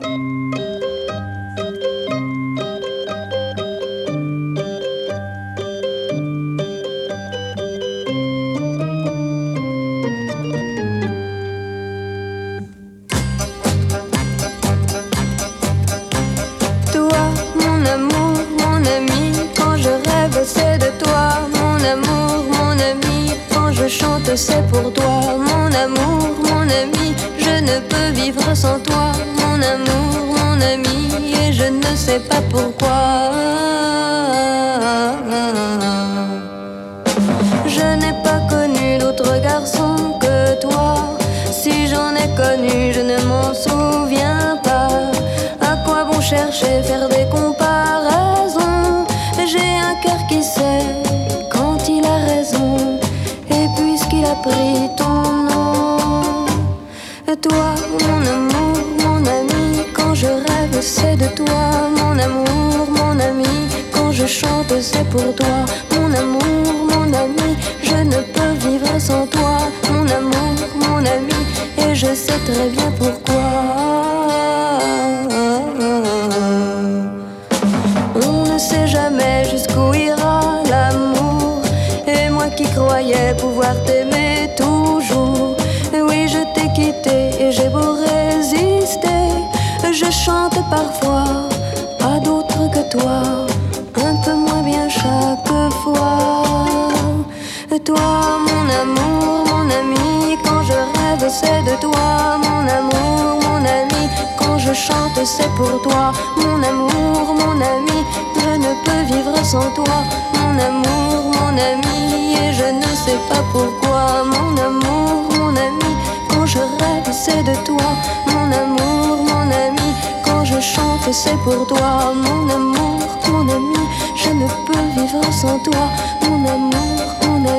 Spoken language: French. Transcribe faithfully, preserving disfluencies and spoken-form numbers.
C'est pour toi, mon amour, mon ami. Je ne peux vivre sans toi, mon amour, mon ami. Et je ne sais pas pourquoi. Je n'ai pas connu d'autre garçon que toi. Si j'en ai connu, je ne m'en souviens pas. À quoi bon chercher, faire des comparaisons? J'ai un cœur qui sait quand il a raison. Qu'il a pris ton nom. Toi, mon amour, mon ami. Quand je rêve, c'est de toi, mon amour, mon ami. Quand je chante, c'est pour toi, mon amour, mon ami. Je ne peux vivre sans toi, mon amour, mon ami. Et je sais très bien pourquoi. On ne sait jamais jusqu'où ira l'amour. Et moi qui croyais pouvoir t'aimer toujours, oui, je t'ai quitté et j'ai beau résister. Je chante parfois à d'autres que toi, un peu moins bien chaque fois. Toi, mon amour, mon ami. Quand je rêve, c'est de toi, mon amour, mon ami. Quand je chante, c'est pour toi, mon amour, mon ami. Je ne peux vivre sans toi, mon amour, mon ami. Et je ne sais pas pourquoi, mon amour, mon ami. Quand je rêve, c'est de toi, mon amour, mon ami. Quand je chante, c'est pour toi, mon amour, mon ami. Je ne peux vivre sans toi, mon amour, mon ami.